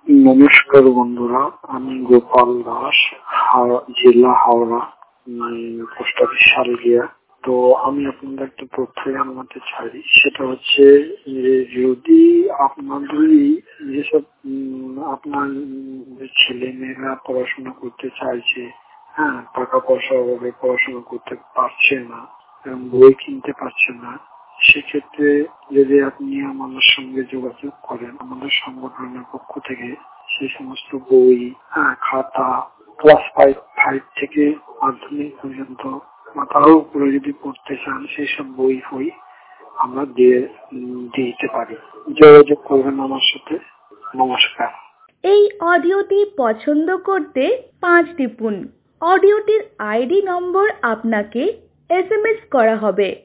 নমস্কার বন্ধুরা, আমি গোপাল দাস, জেলা হাওড়া, পোস্ট অফিস শালগিয়া। তো আমি আপনাদের একটা তথ্য জানাতে চাই, সেটা হচ্ছে যে যদি আপনাদেরই যেসব আপনার ছেলে মেয়েরা পড়াশোনা করতে চাইছে, হ্যাঁ, টাকা পয়সার অভাবে পড়াশোনা করতে পারছে না, বই কিনতে পারছে না, সেক্ষেত্রে যদি আপনি আমাদের সঙ্গে যোগাযোগ করেন, আমাদের সংগঠনের পক্ষ থেকে সেই সমস্ত বই, খাতা, ক্লাস 5 থেকে মাধ্যমিক পর্যন্ত বা তারও উপরে যদি পড়তে চান সেই সব বই আমরা দিতে পারি। যোগাযোগ করবেন আমার সাথে। নমস্কার। এই অডিওটি পছন্দ করতে 5 টিপুন। অডিওটির আইডি নম্বর আপনাকে SMS করা হবে।